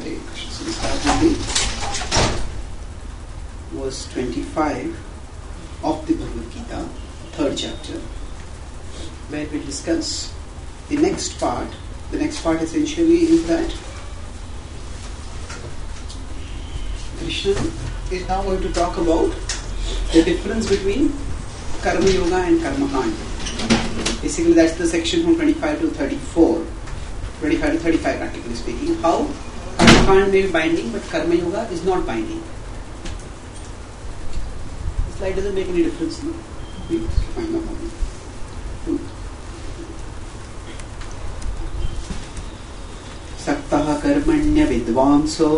Hare Krishna. So we start with the verse 25 of the Bhagavad Gita, third chapter, where we discuss the next part. The next part essentially is that Krishna is now going to talk about the difference between Karma Yoga and Karma Kanda. Basically, that's the section from 25 to 34. 25 to 35, practically speaking. How Karma Kanda may be binding, but Karma Yoga is not binding. The slide doesn't make any difference. No? Please find out. सक्तः कर्मण्य विद्वांसो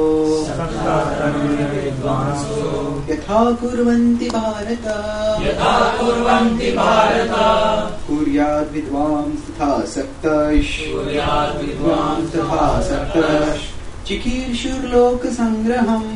यथा कुर्वन्ति भारत कुर्याद् विद्वांस तथा सक्तः चिकीर्षुर्लोक संग्रहम्.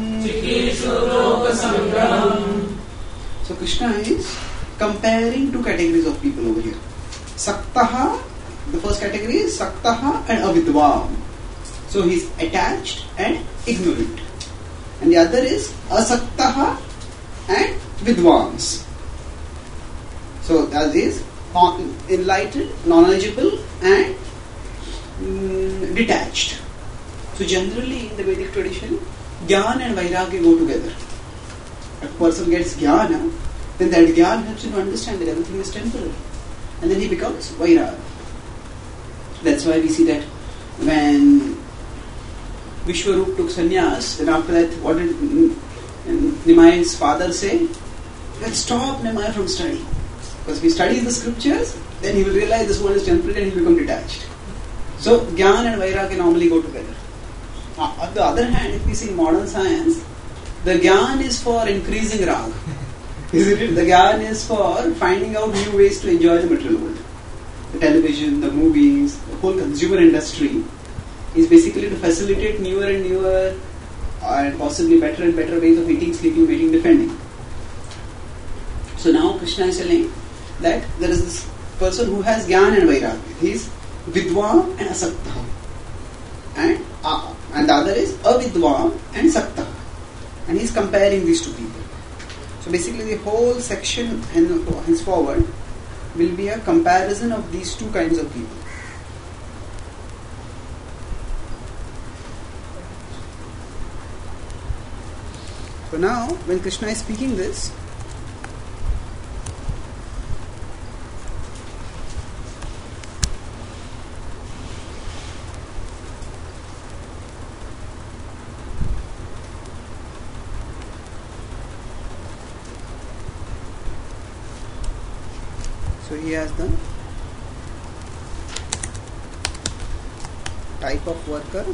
So Krishna is comparing two categories of people over here. Saktaha, the first category is Saktaha and Avidvam. So he is attached and ignorant. And the other is Asaktaha and Vidvans. So that is enlightened, knowledgeable and detached. So generally in the Vedic tradition, Jnana and Vairagya go together. If a person gets Jnana, then that Jnana helps him to understand that everything is temporary. And then he becomes Vairagya. That's why we see that when Vishwarup took sannyas, then after that, what did Nimaya's father say? Let's stop Nimaya from studying. Because if he studies the scriptures, then he will realize this world is temporary and he will become detached. So, Jnana and Vairagya normally go together. On the other hand, if we see modern science, the Jnana is for increasing Rag. Isn't it? The Jnana is for finding out new ways to enjoy the material world. The television, the movies, the whole consumer industry is basically to facilitate newer and newer and possibly better and better ways of eating, sleeping, mating, defending. So now Krishna is telling that there is this person who has Jnana and Vairagya. He is Vidvam and Asakta. And the other is Avidvam and Sakta. And he is comparing these two people. So basically the whole section henceforward will be a comparison of these two kinds of people. So now, when Krishna is speaking this, so he has the type of worker,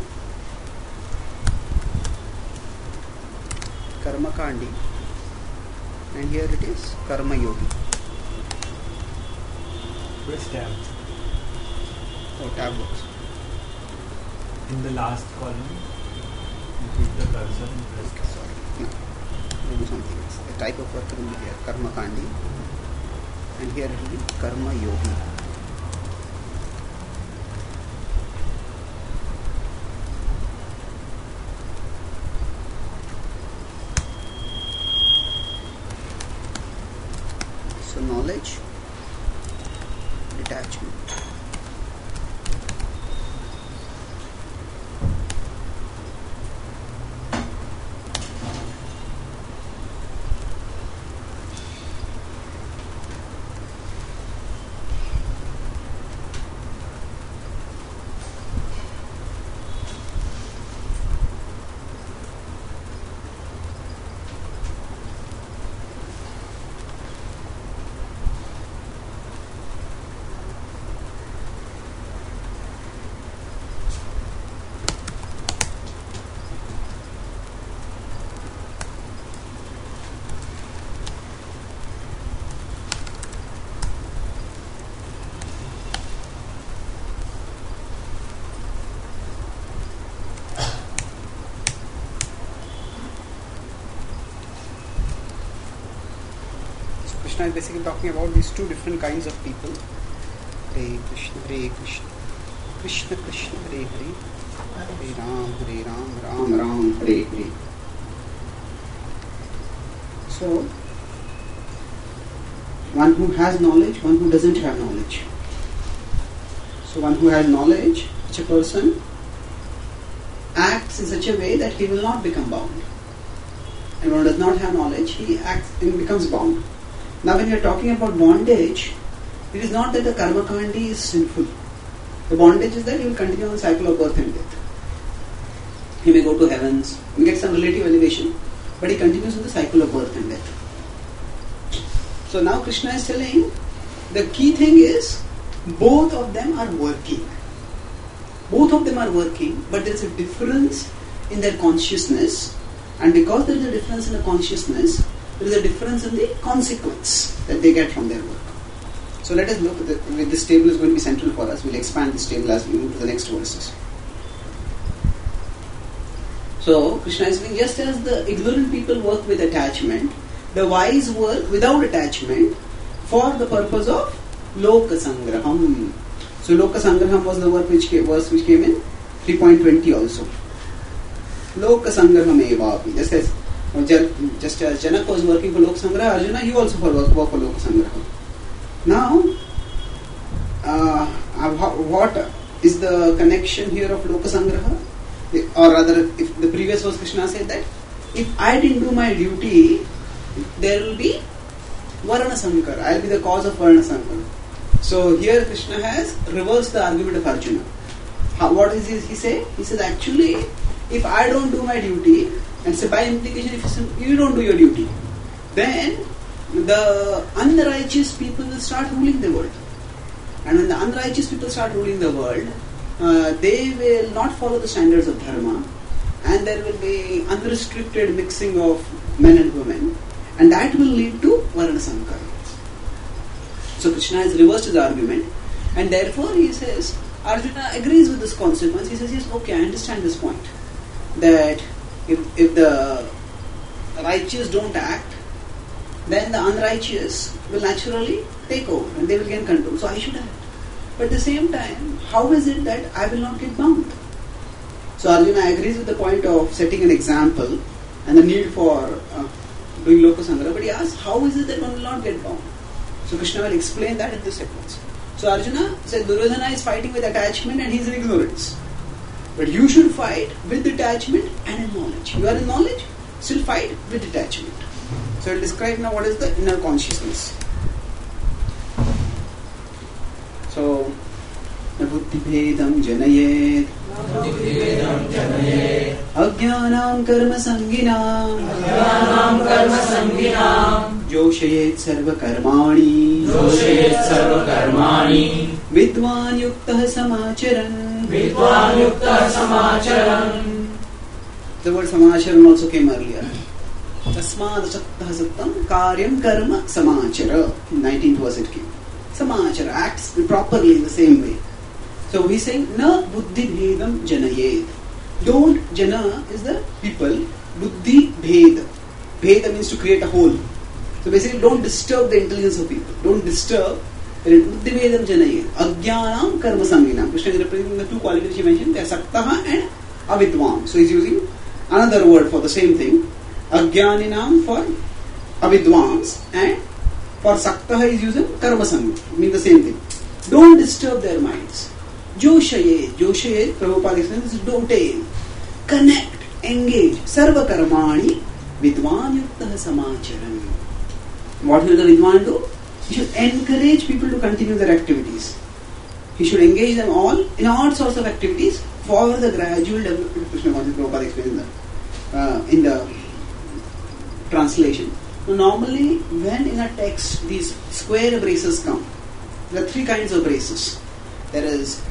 Karma Kandi, and here it is Karma Yogi. Where's tab? Oh, tab works. In the last column, you keep the cursor and press. Sorry, no, we'll do something else. The type of worker will be here Karma Kandi, and here it will be Karma Yogi. Knowledge, detachment. Krishna is basically talking about these two different kinds of people. Hare Krishna, Krishna Krishna, Hare Hare, Hare Ram, Ram Ram Ram, Hare Hare. So, one who has knowledge, one who doesn't have knowledge. So one who has knowledge, such a person acts in such a way that he will not become bound. And one who does not have knowledge, he acts and becomes bound. Now when you are talking about bondage, it is not that the karma kandi is sinful. The bondage is that he will continue on the cycle of birth and death. He may go to heavens, he gets some relative elevation, but he continues in the cycle of birth and death. So now Krishna is telling, the key thing is, both of them are working. Both of them are working, but there is a difference in their consciousness, and because there is a difference in the consciousness, there is a difference in the consequence that they get from their work. So let us look at this table is going to be central for us. We'll expand this table as we move to the next verses. So Krishna is saying, just as the ignorant people work with attachment, the wise work without attachment for the purpose of Loka Sangraham. So Loka Sangraham was the verse which came in 3.20 also. Loka Sangraham evapi. Just as Janaka was working for Loka Sangraha, Arjuna, he also worked for Loka Sangraham. Now, what is the connection here of Loka Sangraha? Or rather, if the previous verse Krishna said that, if I didn't do my duty, there will be Varana Sankara. I will be the cause of Varana Sankara. So here Krishna has reversed the argument of Arjuna. What does he say? He says actually, if I don't do my duty, and so by implication if you don't do your duty, then the unrighteous people will start ruling the world. And when the unrighteous people start ruling the world, they will not follow the standards of dharma, and there will be unrestricted mixing of men and women, and that will lead to Varana Sankara. So Krishna has reversed his argument, and therefore he says, Arjuna agrees with this consequence. He says, yes, okay, I understand this point, that if the righteous don't act, then the unrighteous will naturally take over and they will gain control. So I should act. But at the same time, how is it that I will not get bound? So Arjuna agrees with the point of setting an example and the need for doing Loka Sangrah, but he asks, how is it that one will not get bound? So Krishna will explain that in this sequence. So Arjuna said, Duryodhana is fighting with attachment and he is in ignorance. But you should fight with detachment and in knowledge. You are in knowledge, still fight with detachment. So I will describe now what is the inner consciousness. So, buddhibedam janayet ajnanam karma sanginam joshayet sarva karmani vidwan yuktah samacharan. The word samacharan also came earlier. Tasmad sattah sattam karyam karma samachara. In 19th verse it came. Samachara acts properly in the same way. So he's saying, na buddhi bhedam janayed. Don't, jana is the people, buddhi bheda. Bheda means to create a whole. So basically don't disturb the intelligence of people. Don't disturb. Buddhi bhedam janayed. Ajnanam karma sanginam. Krishna is representing the two qualities he mentioned. They are saktaha and avidvam. So he's using another word for the same thing. Ajnaninam for avidvams, and for saktaha is using karma sangha. Mean the same thing. Don't disturb their minds. Joshaye, Prabhupada explains, is dotail. Connect, engage. Sarva karmani vidvan yuktah samacharan. What will the vidvan do? He should encourage people to continue their activities. He should engage them all in all sorts of activities for the gradual development. Krishna consciousness, Prabhupada explains that in the translation. So normally, when in a text these square braces come, there are three kinds of braces. There is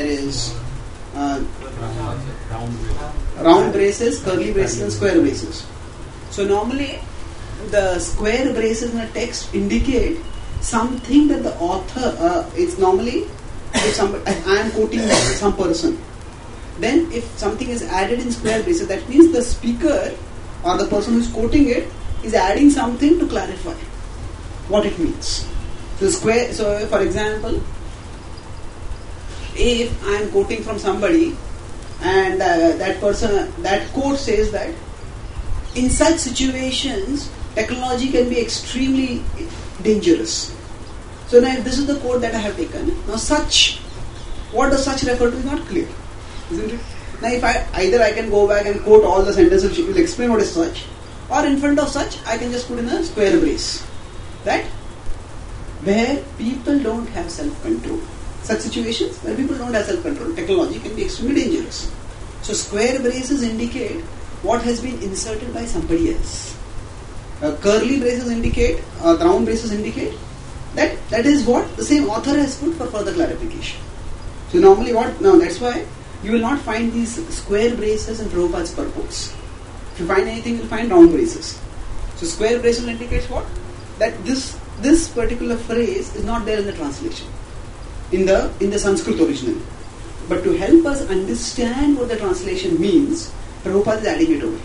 round braces, curly braces, and square braces. So normally, the square braces in a text indicate something that the author. It's normally if I am quoting some person. Then, if something is added in square braces, that means the speaker or the person who is quoting it is adding something to clarify what it means. So for example, if I am quoting from somebody And that quote says that in such situations, technology can be extremely dangerous. So now this is the quote that I have taken. Now such, what does such refer to is not clear, isn't it? Now if I can go back and quote all the sentences which will explain what is such, or in front of such I can just put in a square brace. That where people don't have self-control. Such situations where people don't have self-control, technology can be extremely dangerous. So square braces indicate what has been inserted by somebody else. Curly braces indicate, round braces indicate that is what the same author has put for further clarification. So normally that's why you will not find these square braces in Prabhupada's purports. If you find anything, you will find round braces. So square braces indicates what? That this particular phrase is not there in the translation, in the Sanskrit original. But to help us understand what the translation means, Prabhupada is adding it over.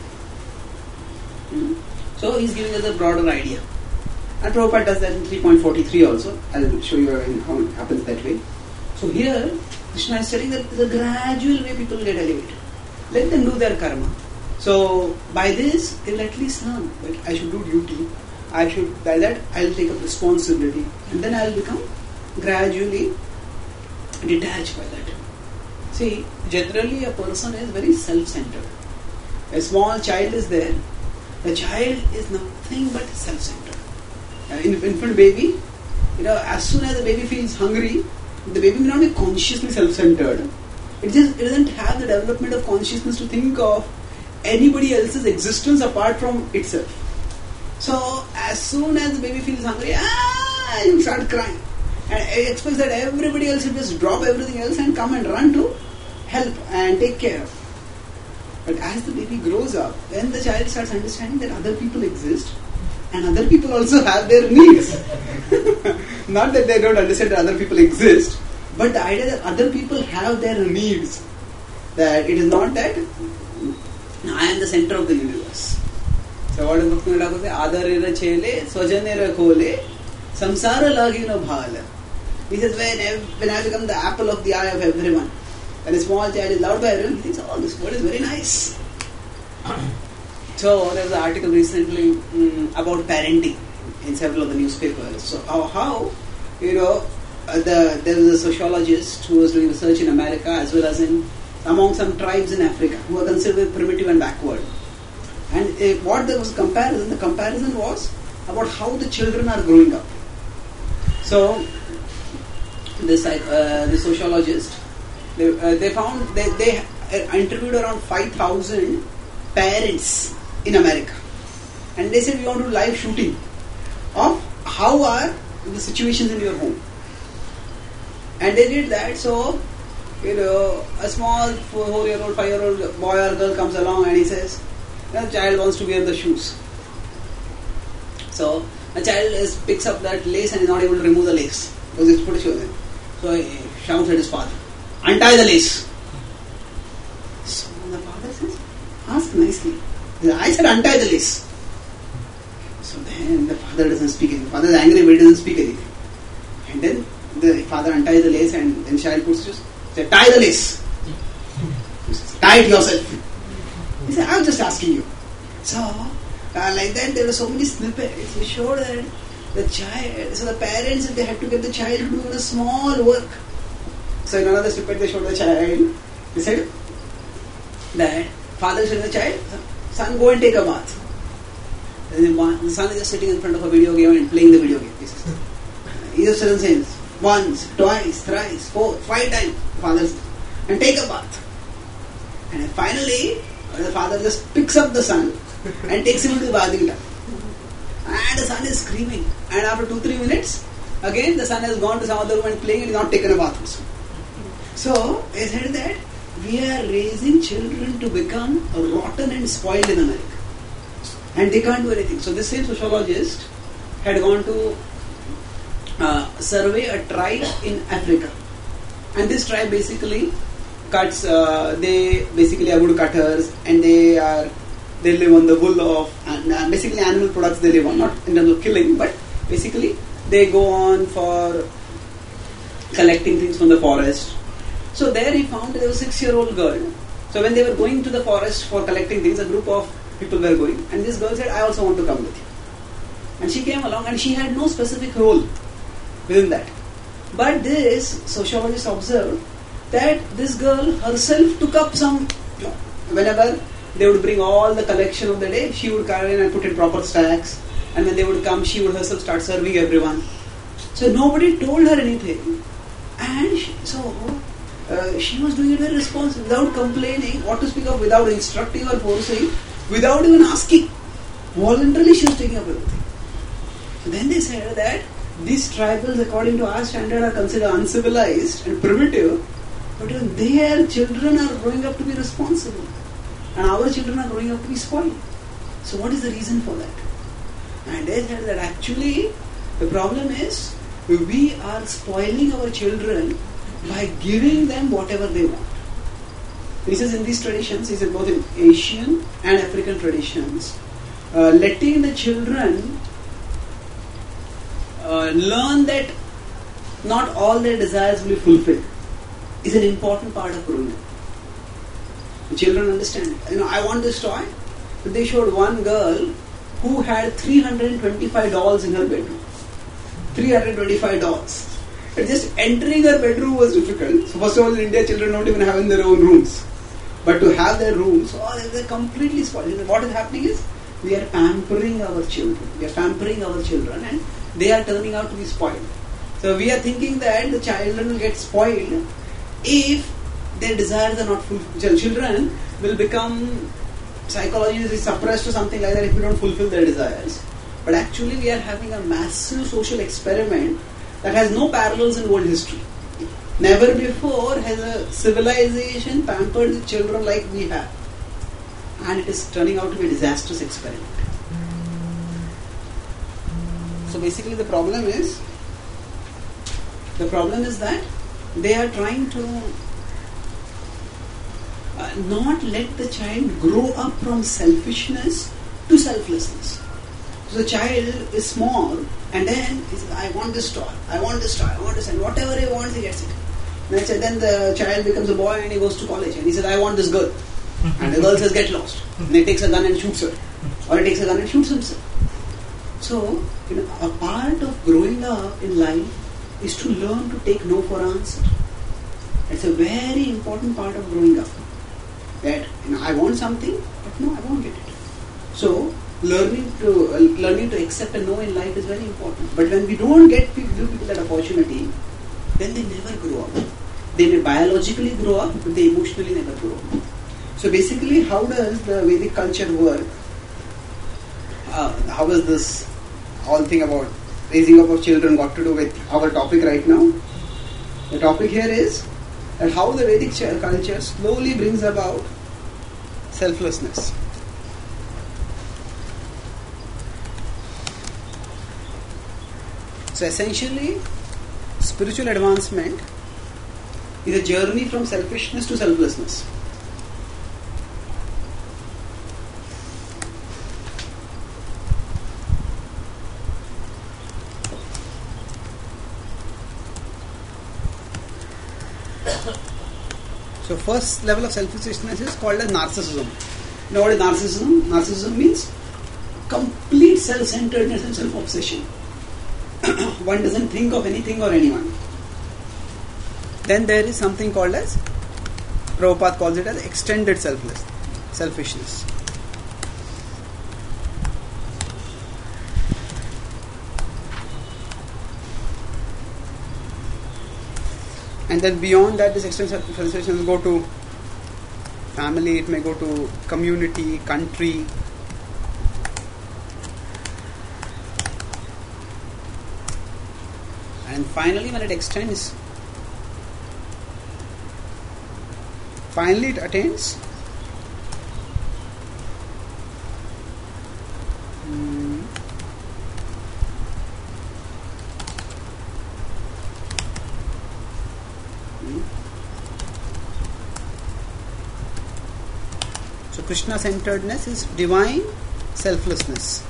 So he is giving us a broader idea. And Prabhupada does that in 3.43 also. I will show you how it happens that way. So here, Krishna is telling that the gradual way people get elevated. Let them do their karma. So by this, they will at least learn that I should do duty. By that I will take up responsibility. And then I will become gradually detached by that. See, generally a person is very self-centered. A small child is there. The child is nothing but self-centered. Infant baby, as soon as the baby feels hungry, the baby may not be consciously self-centered. It doesn't have the development of consciousness to think of anybody else's existence apart from itself. So, as soon as the baby feels hungry, you start crying. And it expects that everybody else will just drop everything else and come and run to help and take care of. But as the baby grows up, then the child starts understanding that other people exist and other people also have their needs. Not that they don't understand that other people exist, but the idea that other people have their needs. That it is not that I am the center of the universe. So what does Bhakti Thakur say? Adarira chele, swajanera kole, samsara lagino bhala. He says, when I become the apple of the eye of everyone, when a small child is loved by everyone, he thinks, oh, this word is very nice. So there was an article recently about parenting in several of the newspapers. So how there was a sociologist who was doing research in America as well as among some tribes in Africa who are considered primitive and backward. And what there was comparison, the comparison was about how the children are growing up. So this sociologist, they found they interviewed around 5,000 parents in America, and they said, we want to do live shooting of how are the situations in your home. And they did that. So a small 4-year-old, 5-year-old boy or girl comes along and he says, the child wants to wear the shoes. So a child picks up that lace and is not able to remove the lace because it's put a shoe there. So he shouts at his father, untie the lace. So the father says, ask nicely. I said untie the lace. So then the father doesn't speak anything. The father is angry but he doesn't speak anything. And then the father unties the lace and then child puts just say, tie the lace. He says, tie it yourself. He said, I'm just asking you. So like that there were so many snippets which showed that the parents, they had to get the child to do a small work. So in another snippet they showed the child. They said that father said to the child, son, go and take a bath. And the son is just sitting in front of a video game and playing the video game. He just doesn't say once, twice, thrice, 4, 5 times. The father says, and take a bath. And finally the father just picks up the son and takes him to the bathing tub. And the son is screaming. And after 2-3 minutes, again the son has gone to some other room and playing and not taken a bath also. So I said that we are raising children to become rotten and spoiled in America. And they can't do anything. So this same sociologist had gone to survey a tribe in Africa. And this tribe basically cuts, they basically are wood cutters, and they live on the wool of, basically animal products they live on, not in terms of killing, but basically they go on for collecting things from the forest. So there he found there was a 6-year-old girl So when they were going to the forest for collecting things, a group of people were going, and this girl said, I also want to come with you. And she came along, and she had no specific role within that. But this sociologist observed that this girl herself took up some, whenever they would bring all the collection of the day, she would carry in and put in proper stacks, and when they would come, she would herself start serving everyone. So nobody told her anything, and she was doing it very responsibly, without complaining, what to speak of, without instructing or forcing, without even asking. Voluntarily she was taking up everything. So then they said that these tribals, according to our standard, are considered uncivilized and primitive, but even their children are growing up to be responsible, and our children are growing up to be spoiled. So what is the reason for that? And they said that actually the problem is we are spoiling our children by giving them whatever they want. He says in these traditions, he says both in Asian and African traditions, letting the children learn that not all their desires will be fulfilled is an important part of growing up. The children understand it. I want this toy. But they showed one girl who had 325 dolls in her bedroom. 325 dolls. But just entering her bedroom was difficult. So first of all, in India, children don't even have their own rooms. But to have their rooms, they're completely spoiled. What is happening is, we are pampering our children. And they are turning out to be spoiled. So we are thinking that the children will get spoiled if their desires are not fulfilled. Children will become psychologically suppressed or something like that if we don't fulfill their desires. But actually we are having a massive social experiment that has no parallels in world history. Never before has a civilization pampered its children like we have. And it is turning out to be a disastrous experiment. So basically the problem is that they are trying to not let the child grow up from selfishness to selflessness. So the child is small, and then he says, I want this toy, and whatever he wants, he gets it. Then the child becomes a boy and he goes to college, and he says, I want this girl. And the girl says, get lost. And he takes a gun and shoots her. Or he takes a gun and shoots himself. So, a part of growing up in life is to learn to take no for answer. It's a very important part of growing up. That, I want something, but no, I won't get it. So, learning to accept a no in life is very important. But when we don't give people that opportunity, then they never grow up. They may biologically grow up, but they emotionally never grow up. So basically, how does the Vedic culture work? How does this whole thing about raising up of children got to do with our topic right now? The topic here is that how the Vedic culture slowly brings about selflessness. So essentially, spiritual advancement is a journey from selfishness to selflessness. So first level of selfishness is called as narcissism. You know what is narcissism? Narcissism means complete self-centeredness and self-obsession. One doesn't think of anything or anyone. Then there is something called as, Prabhupada calls it as extended selfishness. And then beyond that, this extended selfishness will go to family, it may go to community, country. And finally, when it extends, it attains so Krishna-centeredness is divine selflessness.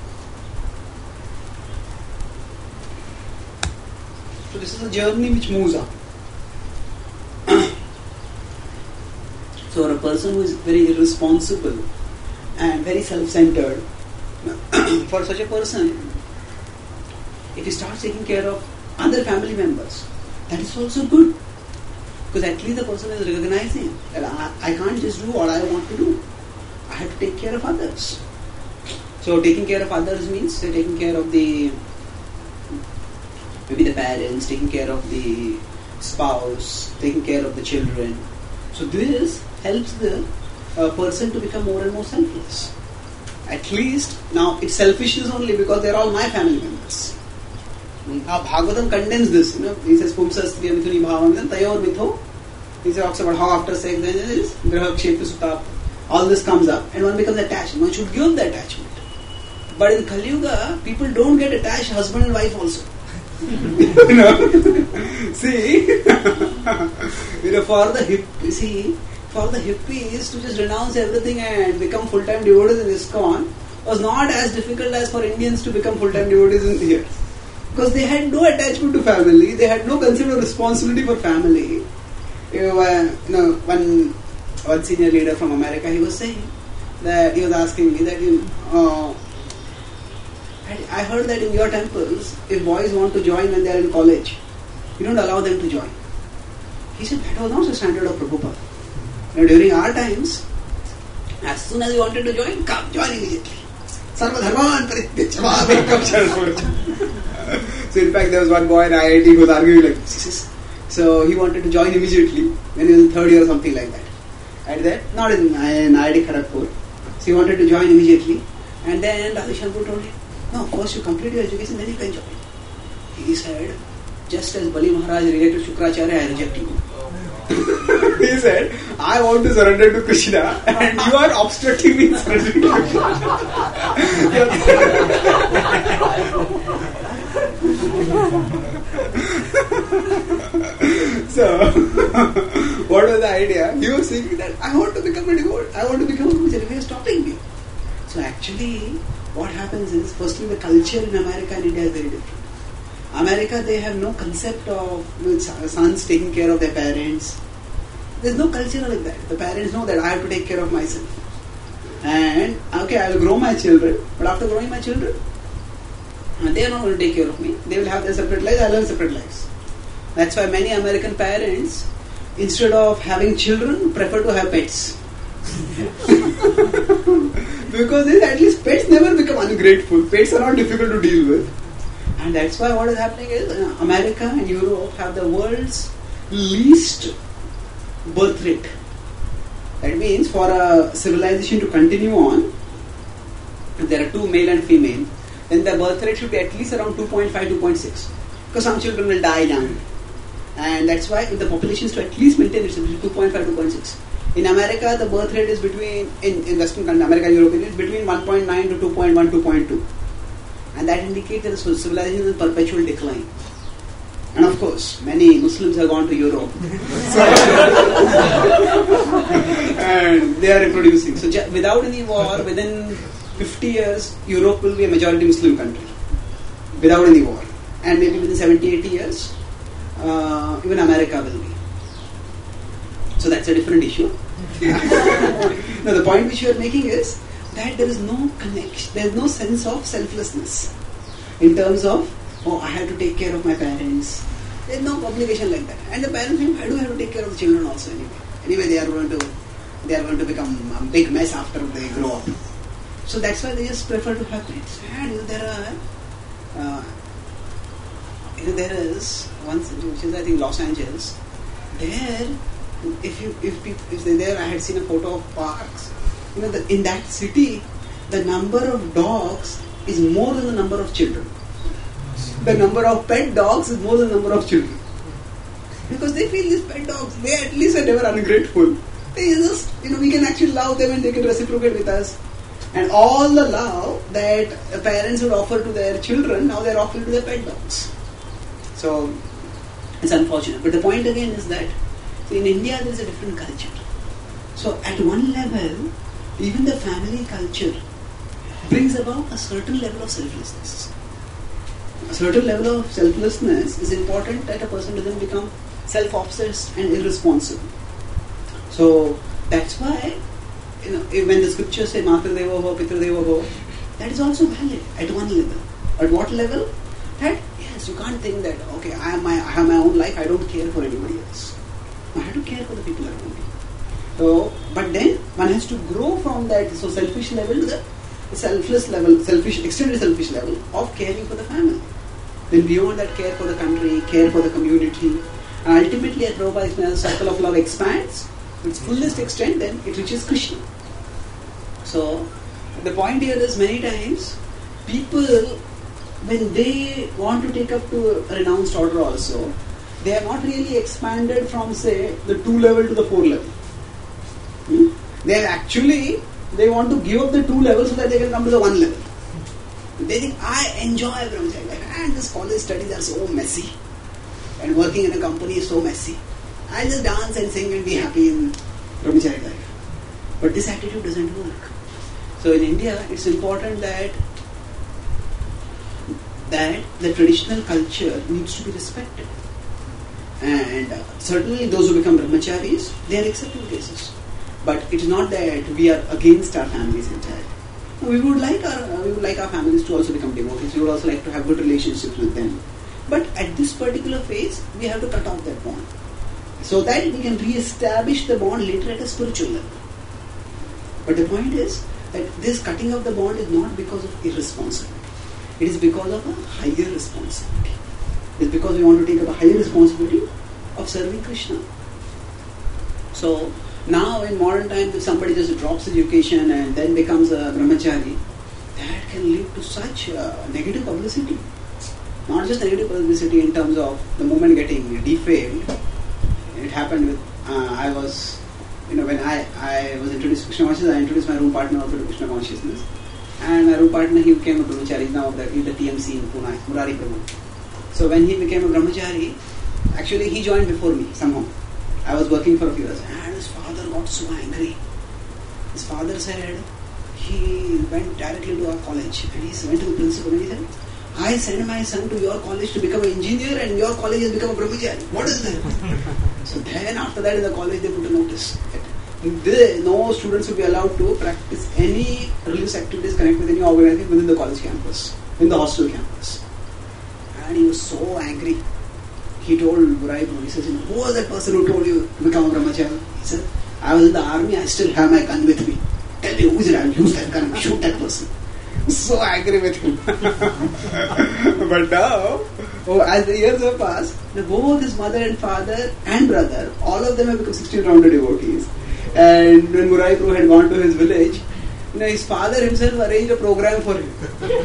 So this is a journey which moves up. So a person who is very irresponsible and very self-centered, for such a person, if he starts taking care of other family members, that is also good. Because at least the person is recognizing that I can't just do what I want to do. I have to take care of others. So taking care of others means taking care of maybe the parents, taking care of the spouse, taking care of the children. So this helps the person to become more and more selfless. At least, now it's selfishness only because they're all my family members. Bhagavatam condemns this. He says, Pumsastriya mithuni bhavam tayor mitho. He talks about how after sex, then there is graha kshetra sutap. All this comes up and one becomes attached. One should give up the attachment. But in Kali Yuga, people don't get attached, husband and wife also. See, for the hippies to just renounce everything and become full-time devotees in ISKCON was not as difficult as for Indians to become full-time devotees in here. Because they had no attachment to family, they had no concept of responsibility for family. One senior leader from America, he was saying that, he was asking me that, I heard that in your temples, if boys want to join when they are in college, you don't allow them to join. He said, that was not the standard of Prabhupada. During our times, as soon as you wanted to join, come, join immediately. Sarva dharman parityajya. So in fact, there was one boy in IIT who was arguing like this. So he wanted to join immediately when he was in third year or something like that. At that, not in IIT Kharagpur. So he wanted to join immediately. And then Radha Shankar told him, no, first you complete your education, then you can join. He said, just as Bali Maharaj rejected Shukracharya, I reject you. He said, I want to surrender to Krishna and you are obstructing me in surrendering to Krishna. So, what was the idea? He was saying that I want to become a devotee, I want to become a Guru. He was stopping me. So actually, what happens is, firstly, the culture in America and India is very different. America, they have no concept of sons taking care of their parents. There's no culture like that. The parents know that I have to take care of myself. And, okay, I will grow my children, but after growing my children, they are not going to take care of me. They will have their separate lives, I will have separate lives. That's why many American parents, instead of having children, prefer to have pets. Because at least pets never become ungrateful. Pets are not difficult to deal with. And that's why what is happening is America and Europe have the world's least birth rate. That means for a civilization to continue on, if there are two male and female, then the birth rate should be at least around 2.5, 2.6. Because some children will die young. And that's why if the population is to at least maintain its 2.5, 2.6. In America, the birth rate is between, in Western country, America and Europe, it's between 1.9 to 2.1, 2.2. And that indicates that the civilization is in perpetual decline. And of course, many Muslims have gone to Europe. And they are reproducing. So without any war, within 50 years, Europe will be a majority Muslim country. Without any war. And maybe within 70, 80 years, even America will be. So that's a different issue. Now the point which you are making is that there is no connection, there is no sense of selflessness in terms of, oh, I have to take care of my parents. There is no obligation like that. And the parents think, I do have to take care of the children also anyway. Anyway, they are going to become a big mess after they grow up. So that's why they just prefer to have pets. And there is one city which is I think Los Angeles. There, if they're there, I had seen a photo of parks. In that city, the number of dogs is more than the number of children. The number of pet dogs is more than the number of children. Because they feel these pet dogs, they at least are never ungrateful. They just, we can actually love them and they can reciprocate with us. And all the love that parents would offer to their children, now they are offering to their pet dogs. So, it's unfortunate. But the point again is that in India there is a different culture. So, at one level, even the family culture brings about a certain level of selflessness. A certain level of selflessness is important that a person doesn't become self-obsessed and irresponsible. So, That's why, when the scriptures say Matra Devo Ho, Pitra Devo Ho, that is also valid at one level. At what level? That, yes, you can't think that, okay, I have my own life, I don't care for anybody else. I have to care for the people around me. So, but then one has to grow from that selfish level to the selfless level, extended selfish level of caring for the family. Then beyond that, care for the country, care for the community. And ultimately, as Prabhupada explains, the circle of love expands to its fullest extent, then it reaches Krishna. So, the point here is many times, people, when they want to take up to a renounced order also, they are not really expanded from, say, the 2 level to the 4 level. They want to give up the 2 levels so that they can come to the 1 level. They think, I enjoy brahmacharya life, and this college studies are so messy, and working in a company is so messy. I'll just dance and sing and be happy in brahmacharya life. But this attitude doesn't work. So in India, it's important that the traditional culture needs to be respected. And certainly those who become brahmacharis, they are exceptional cases. But it is not that we are against our families entirely. We would like our families to also become devotees. We would also like to have good relationships with them. But at this particular phase, we have to cut off that bond, so that we can re-establish the bond later at a spiritual level. But the point is that this cutting of the bond is not because of irresponsibility. It is because of a higher responsibility. It is because we want to take up a higher responsibility of serving Krishna. So now in modern times, if somebody just drops education and then becomes a brahmachari, that can lead to such negative publicity. Not just negative publicity in terms of the movement getting defamed. It happened with, when I was introduced to Krishna consciousness, I introduced my room partner also to Krishna consciousness. And my room partner, he became a brahmachari, now in the TMC in Pune, Murari Prabhu. So when he became a brahmachari, actually he joined before me somehow. I was working for a few years, and his father got so angry. His father said, he went directly to our college, and he went to the principal and he said, I sent my son to your college to become an engineer, and your college has become a brahmachari. What is that? So then after that in the college they put a notice that no students will be allowed to practice any religious activities connected with any organization within the college campus, in the hostel campus. And he was so angry. He told Burai Prabhu, he says, who was that person who told you to become a brahmachari? He said, I was in the army, I still have my gun with me. Tell me who is it, I will use that gun and shoot that person. So angry with him. But now, as the years have passed, both his mother and father and brother, all of them have become 16 rounded devotees. And when Burai Prabhu had gone to his village, his father himself arranged a program for him.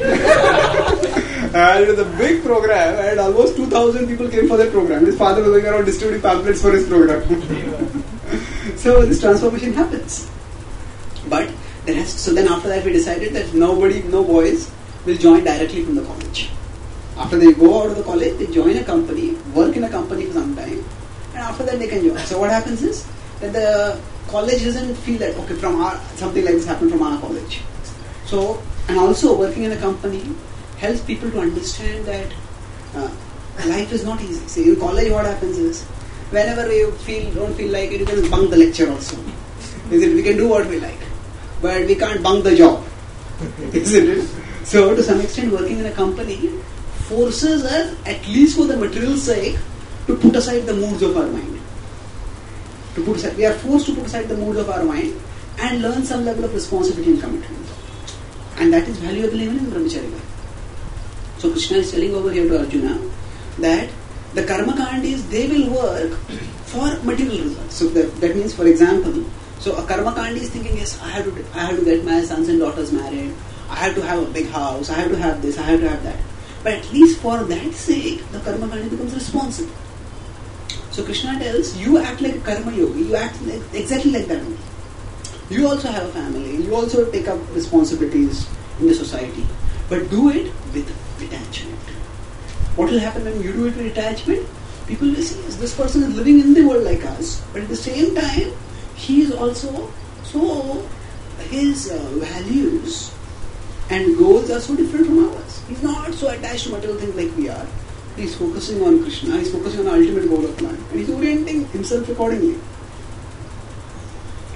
And it was a big program, and almost 2,000 people came for that program. His father was going around distributing pamphlets for his program. So this transformation happens. But so then after that we decided that no boys will join directly from the college. After they go out of the college, they join a company, work in a company for some time, and after that they can join. So what happens is that the college doesn't feel that, okay, something like this happened from our college. So, and also working in a company helps people to understand that life is not easy. See, in college what happens is, whenever you don't feel like it, you can bunk the lecture also. We can do what we like, but we can't bunk the job. Isn't it? So to some extent working in a company forces us, at least for the material sake, to put aside the moods of our mind. We are forced to put aside the moods of our mind and learn some level of responsibility and commitment. And that is valuable even in brahmacharya life. So Krishna is telling over here to Arjuna that the karma kandis, they will work for material results. So that means, for example, so a karma kandi is thinking, yes, I have to get my sons and daughters married, I have to have a big house, I have to have this, I have to have that. But at least for that sake, the karma kandi becomes responsible. So Krishna tells, you act like a karma yogi, you act exactly like that only. You also have a family, you also take up responsibilities in the society, but do it with detachment. What will happen when you do it with detachment? People will see, yes, this person is living in the world like us, but at the same time, he is also, so his values and goals are so different from ours. He is not so attached to material things like we are. He is focusing on Krishna, he is focusing on the ultimate goal of life, and he is orienting himself accordingly.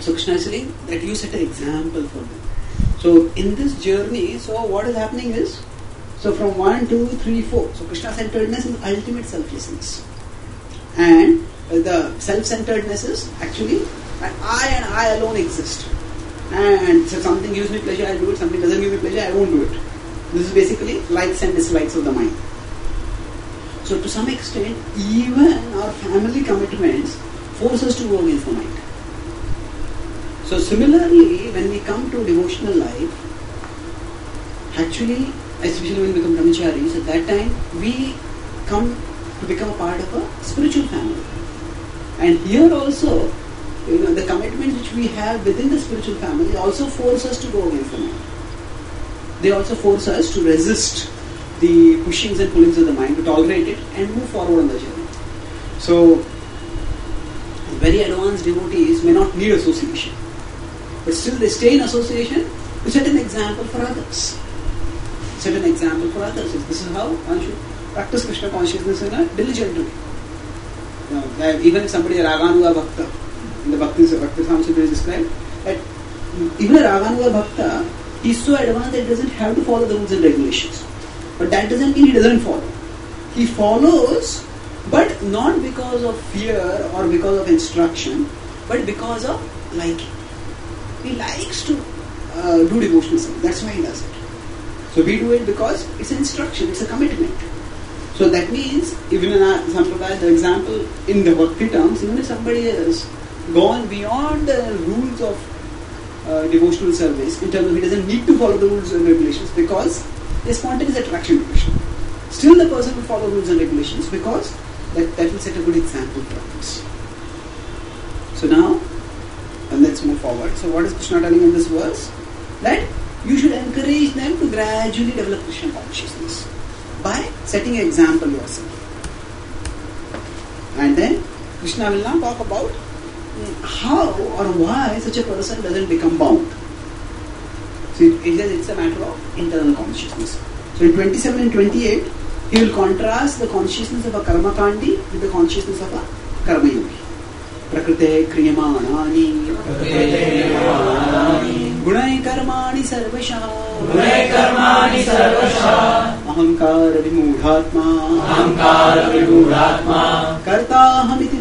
So Krishna is saying that you set an example for them. So in this journey, so what is happening is, so from 1, 2, 3, 4. So Krishna-centeredness is ultimate selflessness. And the self-centeredness is actually I and I alone exist. And so something gives me pleasure, I do it. Something doesn't give me pleasure, I won't do it. This is basically likes and dislikes of the mind. So to some extent, even our family commitments force us to go against the mind. So similarly, when we come to devotional life, actually, especially when we become brahmacharis, at that time, we come to become a part of a spiritual family. And here also, the commitments which we have within the spiritual family also force us to go against the mind. They also force us to resist the pushings and pullings of the mind, to tolerate it and move forward on the journey. So, very advanced devotees may not need association, but still they stay in association to set an example for others. Set an example for others. This is how one should practice Krishna consciousness in a diligent way. Even if somebody is a Raganuga Bhakta, in the Bhakti Samsudra is described, that even a Raganuga Bhakta is so advanced that he doesn't have to follow the rules and regulations. But that doesn't mean he doesn't follow. He follows, but not because of fear or because of instruction, but because of liking. He likes to do devotional service. That's why he does it. So we do it because it's an instruction, it's a commitment. So that means, even in our Sampradaya, the example in the Bhakti terms, even if somebody has gone beyond the rules of devotional service, in terms of he doesn't need to follow the rules and regulations because there's spontaneous attraction to Krishna. Still the person will follow rules and regulations because that will set a good example for others. So now, let's move forward. So what is Krishna telling in this verse? That you should encourage them to gradually develop Krishna consciousness by setting an example yourself. And then Krishna will now talk about how or why such a person doesn't become bound. So it's a matter of internal consciousness. So in 27 and 28, he will contrast the consciousness of a karma kandi with the consciousness of a karma yogi. Prakrite kriyamanani gunai karmani sarvasha ahankara vimudhatma kartahamiti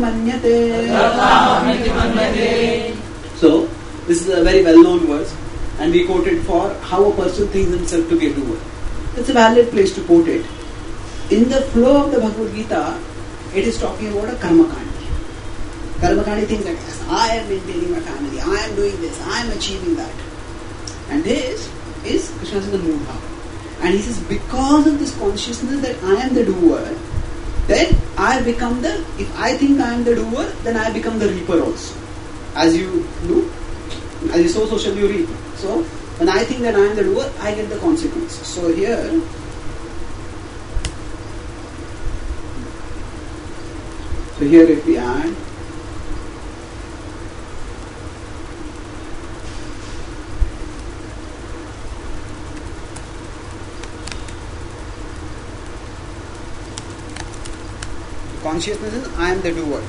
manyate. So this is a very well-known verse, and we quote it for how a person thinks himself to be a doer. It's a valid place to quote it. In the flow of the Bhagavad Gita, it is talking about a karma kandi. Karma kandi thinks like this: I am maintaining my family, I am doing this, I am achieving that. And this is Krishna says the mudha. And he says, because of this consciousness that I am the doer, then I become if I think I am the doer, then I become the reaper also. As you do, as you sow, so shall you reap. So, when I think that I am the doer, I get the consequences. So here, if we add, consciousness is I am the doer.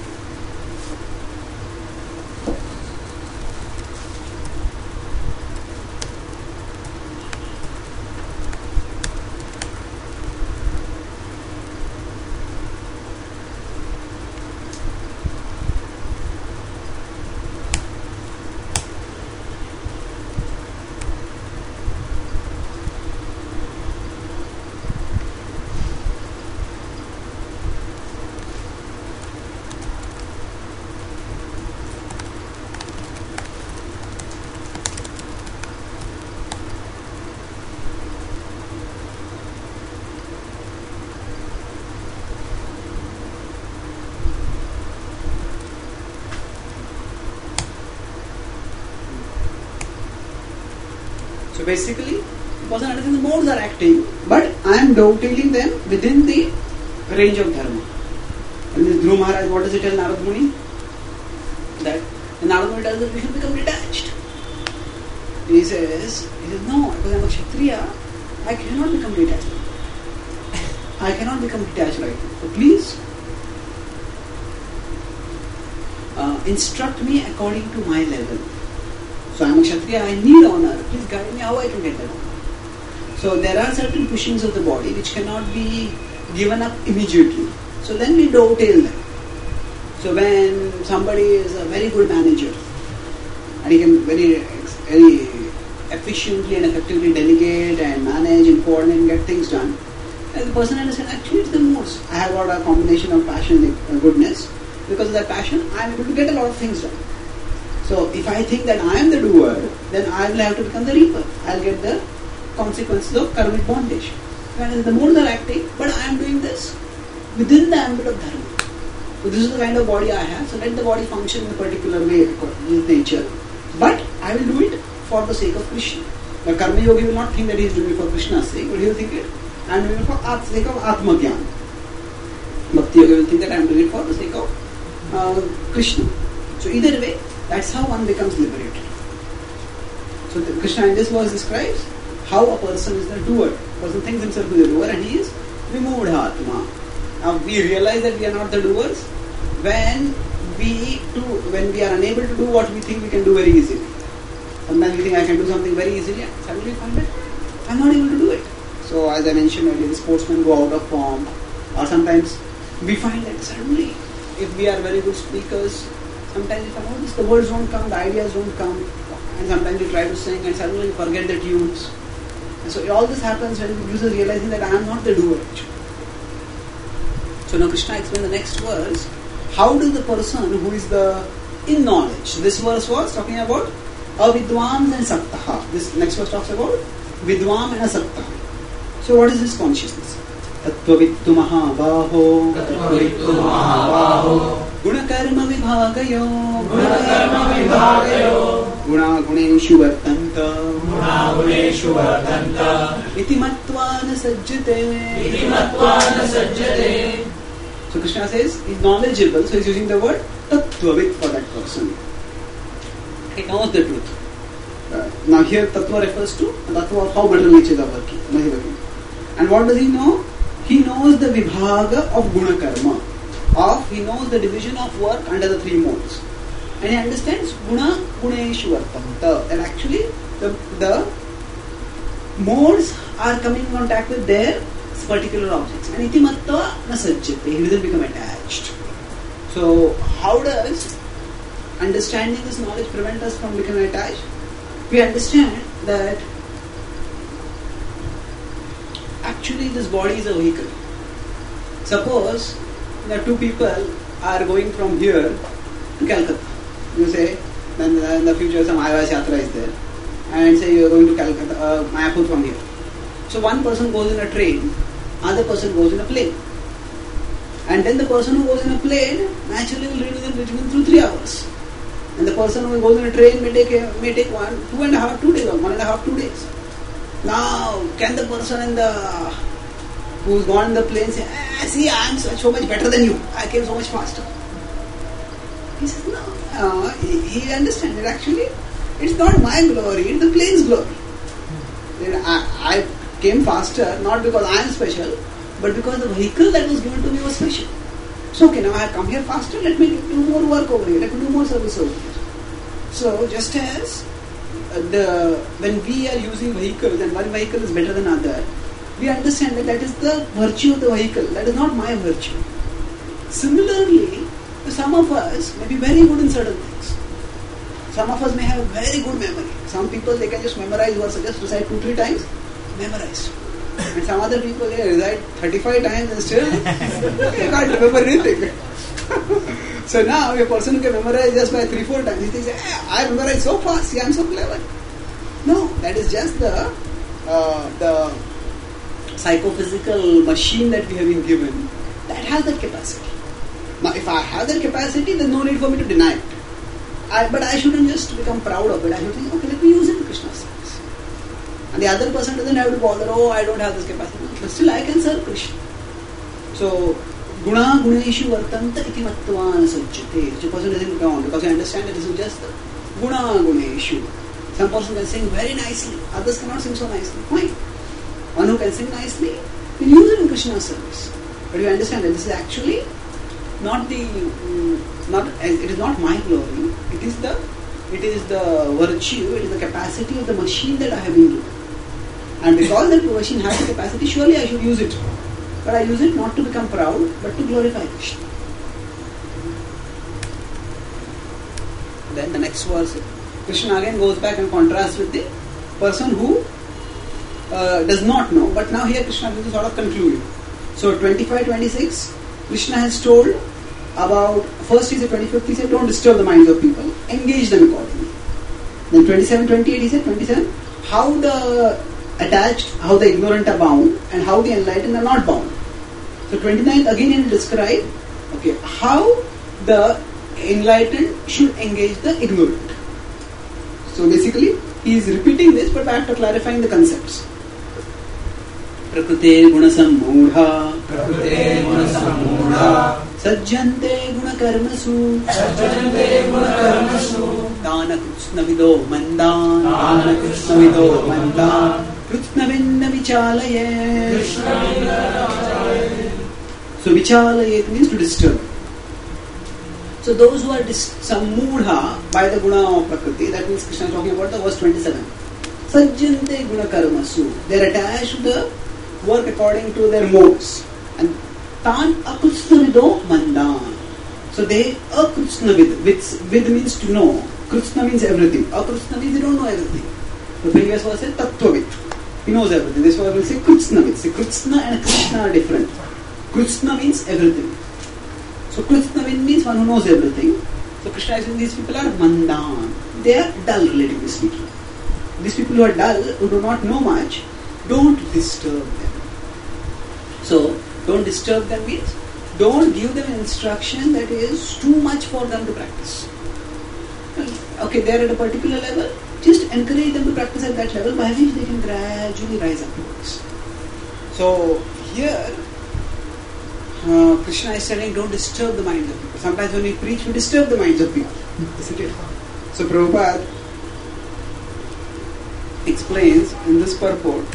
So basically, the person understands the modes are acting, but I am dovetailing them within the range of dharma. And this Dhruva Maharaj, what does he tell Narad Muni? That Narad Muni tells that we should become detached. He says, no, because I am a Kshatriya, I cannot become detached. I cannot become detached right now. So please, instruct me according to my level. So I am a Kshatriya, I need honor. Please guide me how I can get that honor. So there are certain pushings of the body which cannot be given up immediately. So then we dovetail them. So when somebody is a very good manager and he can very efficiently and effectively delegate and manage and coordinate and get things done, and the person understands actually it's the most. I have got a combination of passion and goodness. Because of that passion, I am able to get a lot of things done. So if I think that I am the doer, then I will have to become the reaper. I will get the consequences of karmic bondage. And the more they are acting, but I am doing this within the ambit of dharma. So this is the kind of body I have. So let the body function in a particular way, with nature. But I will do it for the sake of Krishna. The Karma Yogi will not think that he is doing it for Krishna's sake, but he will think it, I am doing it for the sake of Atma Gyan. Bhakti Yogi will think that I am doing it for the sake of Krishna. So either way, that's how one becomes liberated. So Krishna in this verse describes how a person is the doer. A person thinks himself to be the doer and he is vimudha atma. Now we realize that we are not the doers when we are unable to do what we think we can do very easily. Sometimes we think I can do something very easily and suddenly find that I am not able to do it. So as I mentioned earlier, the sportsmen go out of form, or sometimes we find that suddenly if we are very good speakers, sometimes if I notice the words don't come, the ideas don't come, and sometimes we try to sing and suddenly we forget the tunes. And so all this happens when the user realizing that I am not the doer actually. So now Krishna explains the next verse. How does the person who is in knowledge? This verse was talking about avidvam and saktaha. This next verse talks about vidvam and asaktaha. So what is this consciousness? Tattvavittu mahabaho gunakarma vibhagayo guna guneshu vartanta iti matva na sajjate. So Krishna says he is knowledgeable, so he is using the word tattvavit for that person. He knows the truth. Now here tattva refers to tattva of how material natures are working. And what does he know? He knows the vibhaga of guna karma. He knows the division of work under the three modes. And he understands guna guneshu vartanta. And actually the modes are coming in contact with their particular objects. And iti mattva na sajjate. He doesn't become attached. So how does understanding this knowledge prevent us from becoming attached? We understand that actually this body is a vehicle. Suppose that two people are going from here to Calcutta. You say, then in the future some Ayavas Yatra is there. And say you are going to Calcutta, Mayapur from here. So one person goes in a train, other person goes in a plane. And then the person who goes in a plane naturally will reach within 2-3 hours. And the person who goes in a train may take 2 days. Now, can the person who's gone in the plane say, see, I am so much better than you. I came so much faster. He says, no. He understands that actually it's not my glory, it's the plane's glory. I came faster not because I am special, but because the vehicle that was given to me was special. So okay, now I have come here faster, let me do more work over here, let me do more service over here. So just as when we are using vehicles and one vehicle is better than other, we understand that is the virtue of the vehicle, that is not my virtue. Similarly, some of us may be very good in certain things. Some of us may have very good memory. Some people, they can just memorize verses, just recite 2-3 times, memorize. And some other people, they recite 35 times and still they can't remember anything. So now a person who can memorize just by 3-4 times, he thinks, I memorize so fast, see, I am so clever. No, that is just the psychophysical machine that we have been given that has that capacity. Now if I have that capacity, there's no need for me to deny it. But I shouldn't just become proud of it. I should think, okay, let me use it in Krishna's service. And the other person doesn't have to bother, I don't have this capacity. But still I can serve Krishna. So, guna guneshu vartanta iti mattvana sajjate. The person doesn't go on because I understand that this is just the guna guneshu. Some person can sing very nicely, others cannot sing so nicely. Fine. One who can sing nicely will use it in Krishna's service. But you understand that this is actually it is not my glory, it is the It is the virtue, it is the capacity of the machine that I have been given. And because that machine has the capacity, surely I should use it. But I use it not to become proud, but to glorify Krishna. Then the next verse, Krishna again goes back and contrasts with the person who does not know. But now here Krishna gives a sort of conclusion. So 25-26, Krishna has told about, first he said 25th, he said don't disturb the minds of people, engage them accordingly. Then 27-28 he said 27, how the attached, how the ignorant are bound and how the enlightened are not bound. So 29th again he will describe how the enlightened should engage the ignorant. So basically he is repeating this but after clarifying the concepts. Prakrute gunasammudha sajjante gunakarmasu dana krishnavido mandan krishnavinna vichalaye. So vichalaye means to disturb. So those who are sammudha by the guna of Prakriti, that means Krishna is talking about the verse 27. Sajjante gunakarmasu, they are attached to the work according to their modes. And tan akrutsnavido mandan. So they akrutsnavid, vid means to know. Krishna means everything. Akrutsna means they don't know everything. The previous verse said tattvavit. He knows everything. This verse will say kritsnavit. See, Krishna and Krishna are different. Krishna means everything. So kritsnavit means one who knows everything. So Krishna is saying these people are mandan. They are dull, relatively speaking. These people who are dull, who do not know much, don't disturb them. So don't disturb them means don't give them instruction that is too much for them to practice. Okay, they are at a particular level, just encourage them to practice at that level by which they can gradually rise upwards. So here Krishna is telling don't disturb the minds of people. Sometimes when we preach, we disturb the minds of people. Isn't it? So Prabhupada explains in this purport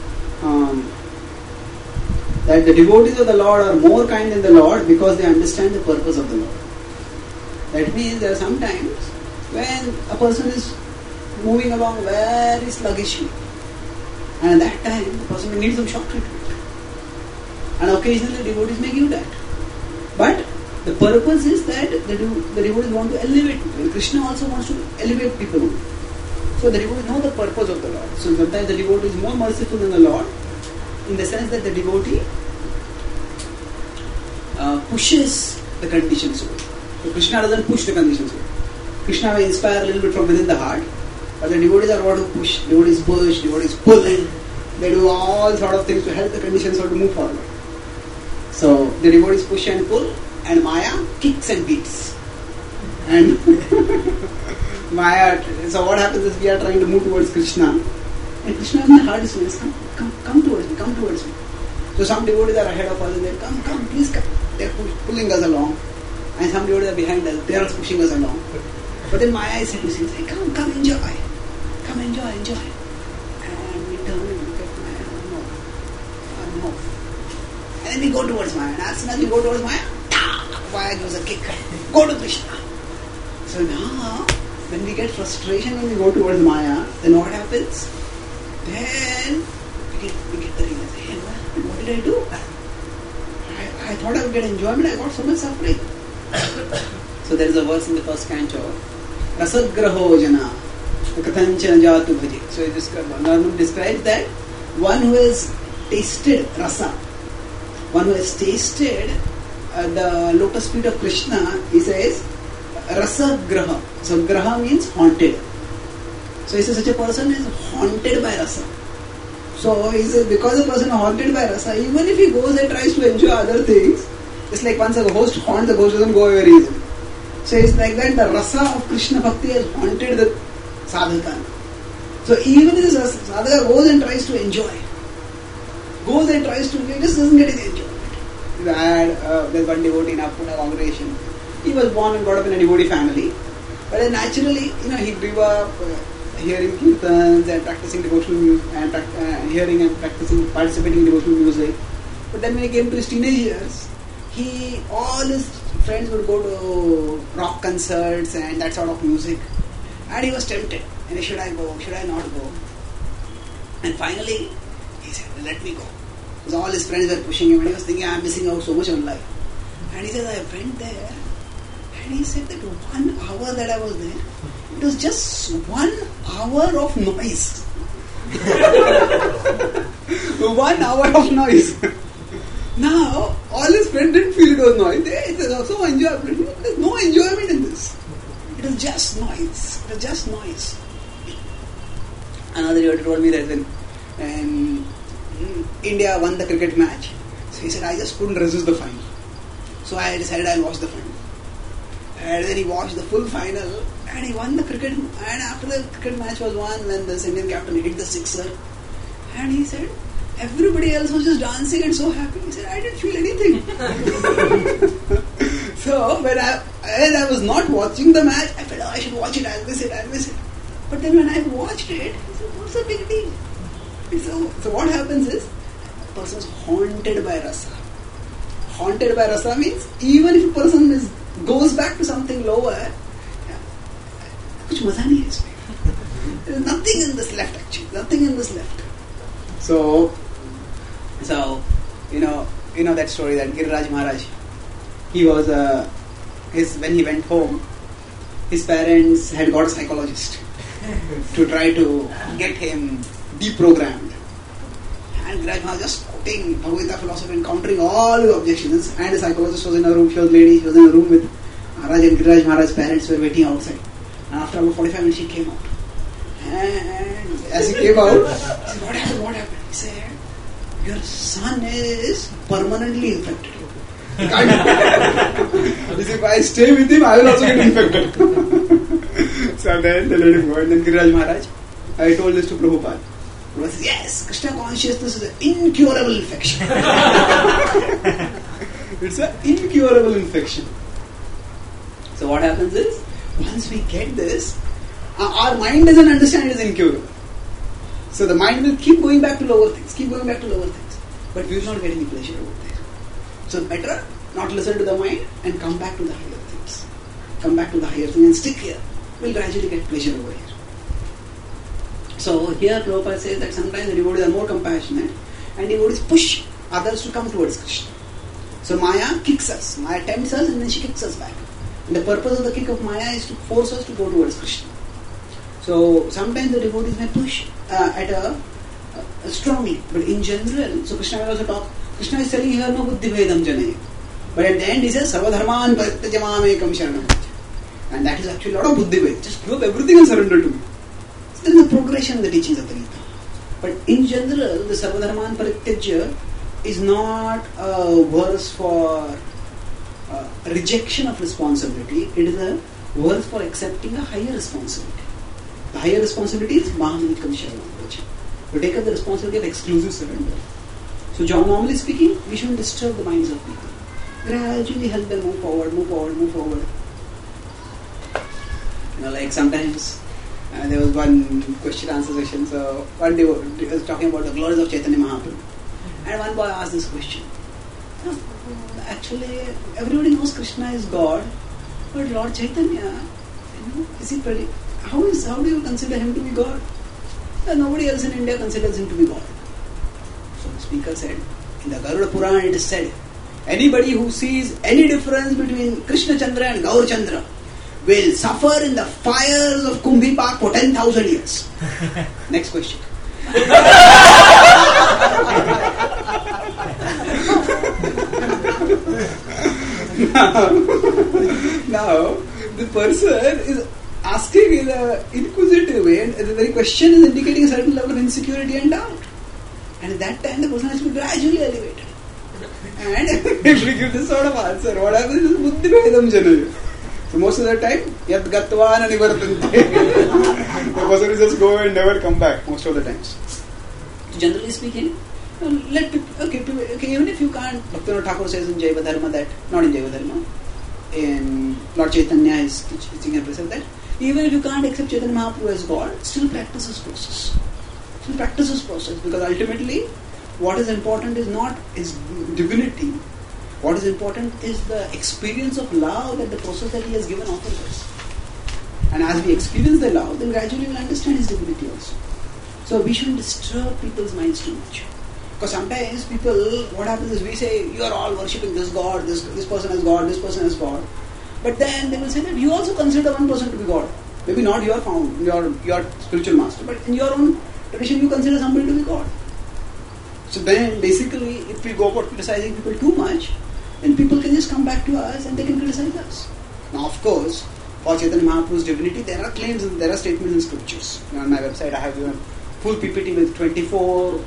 that the devotees of the Lord are more kind than the Lord because they understand the purpose of the Lord. That means there are some times when a person is moving along very sluggishly, and at that time the person may need some shock treatment. And occasionally devotees may give that. But the purpose is that the devotees want to elevate people. And Krishna also wants to elevate people. So the devotees know the purpose of the Lord. So sometimes the devotee is more merciful than the Lord, in the sense that the devotee pushes the conditioned soul. So Krishna doesn't push the conditioned soul. Krishna may inspire a little bit from within the heart, but the devotees are what to push. Devotees push, devotees pull in. They do all sort of things to help the conditioned soul to move forward. So the devotees push and pull, and Maya kicks and beats. And Maya, so what happens is we are trying to move towards Krishna, and Krishna in the heart is saying, come towards me. So some devotees are ahead of us and they come, please come. They are pulling us along. And some devotees are behind us, they are also pushing us along. But then Maya is seducing, saying, come, enjoy. Come, enjoy. And we turn and look at Maya, no. And then we go towards Maya. And as soon as we go towards Maya, Maya gives a kick. Go to Krishna. So now, when we get frustration when we go towards Maya, then what happens? Then we get the realization, what did I do? I thought I would get enjoyment, I got so much suffering. So there is a verse in the first canto, Rasagraho jana, kathanchana jatu bhaji. So it describes that one who has tasted rasa, one who has tasted the lotus feet of Krishna, he says, Rasagraha. So graha means haunted. So he says such a person is haunted by rasa. So he says because a person is haunted by rasa, even if he goes and tries to enjoy other things, it's like once a ghost haunts, the ghost doesn't go away very easily. So it's like that the rasa of Krishna Bhakti has haunted the sadhaka. So even if the sadhaka goes and tries to enjoy, he just doesn't get his enjoyment. There's one devotee in our Pune congregation. He was born and brought up in a devotee family. But then naturally, he grew up hearing kirtans and practicing devotional music and participating in devotional music. But then when he came to his teenage years, all his friends would go to rock concerts and that sort of music. And he was tempted. And should I go? Should I not go? And finally, he said, let me go. Because all his friends were pushing him and he was thinking, I'm missing out so much on life. And he said, I went there and he said that 1 hour that I was there, it was just 1 hour of noise. 1 hour of noise. Now, all his friends didn't feel it was noise. It was so enjoyable. There's no enjoyment in this. It was just noise. It was just noise. Another year told me that when India won the cricket match, so he said, I just couldn't resist the final. So I decided I'll watch the final. And then he watched the full final and he won the cricket. And after the cricket match was won, when this Indian captain hit the sixer, and he said, everybody else was just dancing and so happy. He said, I didn't feel anything. So when I was not watching the match, I felt, I should watch it, I'll miss it. But then when I watched it, I said, what's the big deal? So what happens is, a person is haunted by rasa. Haunted by rasa means, even if a person goes back to something lower, kuch maza nahi hai isme. There is nothing in this left actually, nothing in this left. So you know that story that Giriraj Maharaj, he was when he went home, his parents had got a psychologist to try to get him deprogrammed. And Giriraj Maharaj just quoting Bhagavad Gita philosophy and countering all the objections. And the psychologist was in a room, she was a lady, she was in a room with Maharaj, and Giriraj Maharaj's parents were waiting outside. And after about 45 minutes, she came out. And as he came out, he said, what happened? He said, your son is permanently infected. He said, if I stay with him, I will also get infected. So then they let him go. And then Giriraj Maharaj, I told this to Prabhupada. Prabhupada says, yes, Krishna consciousness is an incurable infection. It's an incurable infection. So what happens is, once we get this, our mind doesn't understand it is incurable. So the mind will keep going back to lower things, but we will not get any pleasure over there. So better not listen to the mind and come back to the higher things. And stick here. We'll gradually get pleasure over here. So here Prabhupada says that sometimes the devotees are more compassionate and devotees push others to come towards Krishna. So Maya kicks us. Maya tempts us and then she kicks us back. And the purpose of the kick of Maya is to force us to go towards Krishna. So sometimes the devotees may push at a strongly, but in general, so Krishna will also talk. Krishna is telling here no buddhi vedam jane. But at the end he says sarvadharman parityajamamekam sharanam. And that is actually a lot of buddhi ved. Just give up everything and surrender to me. So there is a progression in the teachings of the Gita. But in general, the sarvadharman parityajya is not a verse for rejection of responsibility. It is a verse for accepting a higher responsibility. The higher responsibility is mahamikam sharanam. To take up the responsibility of exclusive surrender. So normally speaking, we shouldn't disturb the minds of people. Gradually help them move forward. Like sometimes there was one question answer session. So one day was talking about the glories of Chaitanya Mahaprabhu. And one boy asked this question. Actually, everybody knows Krishna is God, but Lord Chaitanya, is he pretty? How do you consider him to be God? Nobody else in India considers him to be God. So the speaker said, in the Garuda Purana it is said, anybody who sees any difference between Krishna Chandra and Gaur Chandra will suffer in the fires of Kumbhi Park for 10,000 years. Next question. Now, the person is asking in an inquisitive way, and the very question is indicating a certain level of insecurity and doubt. And at that time, the person has to be gradually elevated. And if we give this sort of answer, what happens is buddhi vedam janaya. So most of the time, yad gatvana nivartante. The person will just go and never come back most of the times. So generally speaking, let people, okay, even if you can't, Bhaktivinoda Thakur says in Jaiva Dharma that, not in Jaiva Dharma, in Lord Chaitanya is teaching and present that, even if you can't accept Chaitanya Mahaprabhu as God, still practice his process. Because ultimately, what is important is not his divinity. What is important is the experience of love that the process that he has given offers us. And as we experience the love, then gradually we'll understand His divinity also. So we shouldn't disturb people's minds too much. Because sometimes people, what happens is we say, you are all worshipping this God, this person as God, this person as God. But then they will say that you also consider one person to be God. Maybe not your spiritual master, but in your own tradition you consider somebody to be God. So then basically if we go about criticizing people too much, then people can just come back to us and they can criticize us. Now of course, for Chaitanya Mahaprabhu's divinity, there are claims and there are statements in scriptures. On my website I have given full PPT with 24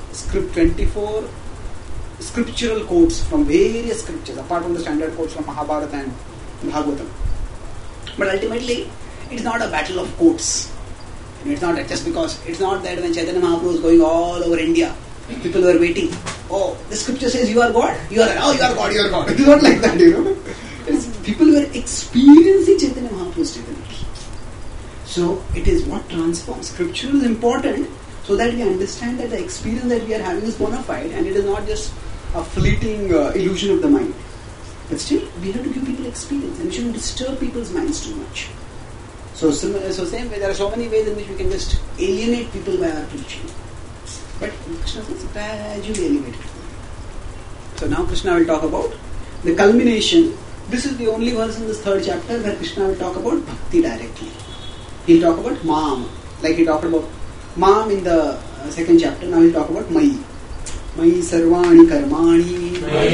scriptural quotes from various scriptures, apart from the standard quotes from Mahabharata and Bhagavatam. But ultimately, it's not a battle of quotes. It's not just because, it's not that when Chaitanya Mahaprabhu was going all over India, people were waiting. Oh, the scripture says you are God, you are God. It's not like that, It's people were experiencing Chaitanya Mahaprabhu's divinity. So it is what transforms. Scripture is important so that we understand that the experience that we are having is bona fide and it is not just a fleeting illusion of the mind. But still, we have to give people experience and we shouldn't disturb people's minds too much. So same way, there are so many ways in which we can just alienate people by our preaching. But Krishna says gradually elevate people. So now Krishna will talk about the culmination. This is the only verse in this third chapter where Krishna will talk about bhakti directly. He'll talk about Mam, like he talked about Mam in the second chapter. Now he'll talk about Mai. Mai sarvani karmani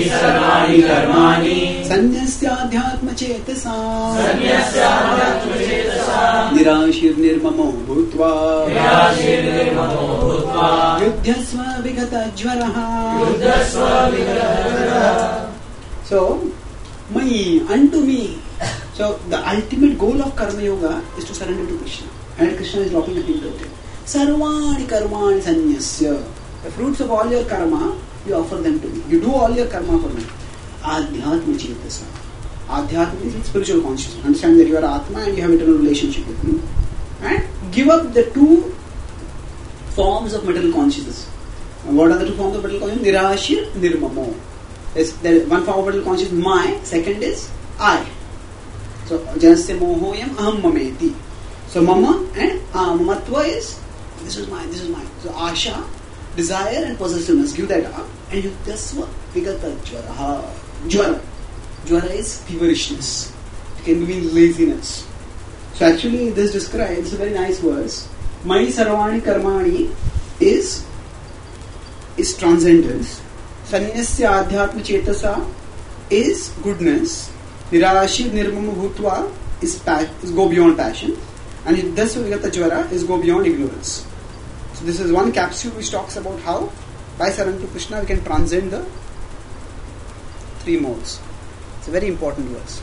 Sannyasya-adhyatma chetasa Nirashir nirmamo bhutva Yudhyasva vigata jvaraha. So, Mai, unto me. So, the ultimate goal of Karma Yoga is to surrender to Krishna. And Krishna is dropping a hint at it. Sarvani karmani sanyasya. The fruits of all your karma, you offer them to me. You do all your karma for me. Adhyatma chetasa. Adhyatma is spiritual consciousness. Understand that you are Atma and you have eternal relationship with me. And give up the two forms of material consciousness. And what are the two forms of material consciousness? Nirashir, nirmamo. There is one form of material consciousness, my. Second is I. So, janasya mohoyam aham mameti. So, mama and mamatva is, this is mine. So, asha, desire and possessiveness, give that up. And yudhyasva vigata jvaraha. Jvara is feverishness. It can mean laziness. So actually this describes a very nice verse. Mai sarvani karmani is transcendence. Sanyasya adhyatma chetasa is goodness. Nirashir nirmama bhutva is go beyond passion. And yudhyasva vigata jvara is go beyond ignorance. So this is one capsule which talks about how by surrender to Krishna we can transcend the three modes. It's a very important verse.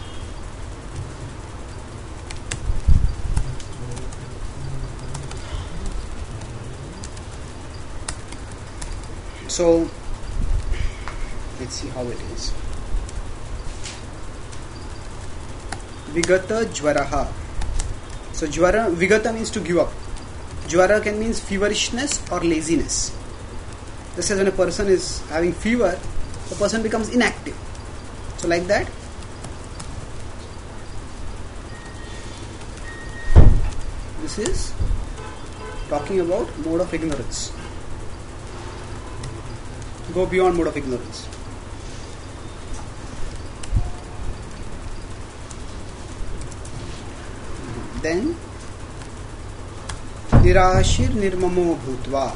So let's see how it is. Vigata jvaraha. So jvara, vigata means to give up. Jvara can mean feverishness or laziness. This is when a person is having fever, the person becomes inactive. So like that, this is talking about mode of ignorance. Go beyond mode of ignorance. Then Nirashir nirmamo bhutva.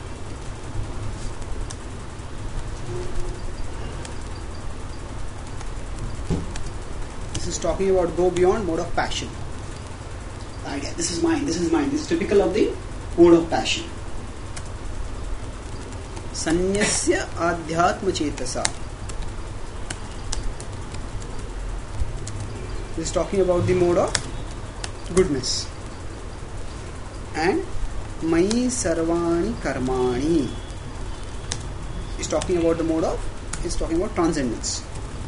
This is talking about go beyond mode of passion. The idea, this is mine. This is typical of the mode of passion. Sanyasya adhyatma chetasa. This is talking about the mode of goodness. And Mai sarvani karmani is talking about the mode of, is talking about transcendence.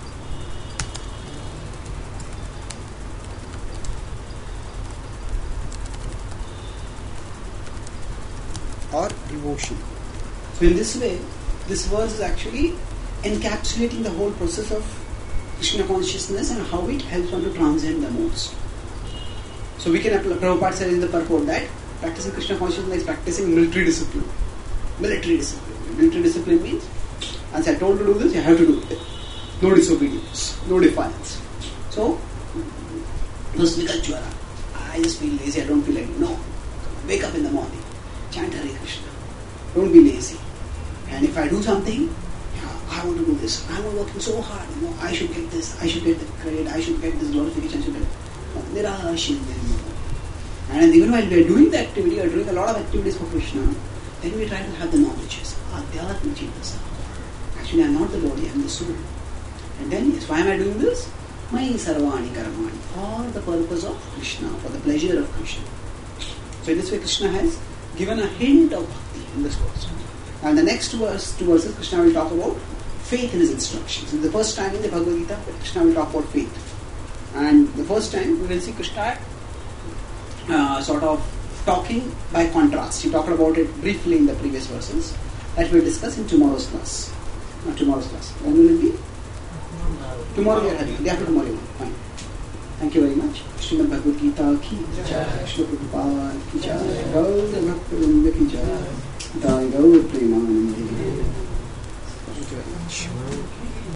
Or devotion. So in this way, this verse is actually encapsulating the whole process of Krishna consciousness and how it helps one to transcend the modes. So we can apply, Prabhupada said in the purport that practicing Krishna consciousness is practicing military discipline. Military discipline. Military discipline means, as I told to do this, you have to do it. No disobedience, no defiance. So, Jwara. I just feel lazy, I don't feel like, no. Wake up in the morning, chant Hare Krishna. Don't be lazy. And if I do something, I want to do this. I'm working so hard. I should get this. I should get the credit. I should get this glorification. I should get Nirashim. And even while we are doing the activity, or doing a lot of activities for Krishna, then we try to have the knowledges. Actually, I'm not the body, I'm the soul. And then, yes, why am I doing this? Mai sarvani karmani. For the purpose of Krishna, for the pleasure of Krishna. So in this way, Krishna has given a hint of bhakti in this verse. And the next verse, 2 verses, Krishna will talk about faith in his instructions. In the first time in the Bhagavad Gita, Krishna will talk about faith. And the first time, we will see Krishna sort of talking by contrast. He talked about it briefly in the previous verses. That we will discuss in tomorrow's class. Not tomorrow's class. When will it be? Tomorrow we are having. Day after tomorrow. Fine. Thank you very much. Srimad Bhagavad Gita ki jai. Shri Prabhupada ki jai. Gaur Bhakta Vrinda ki jai. Jai Gaur Premanande. Thank you very much.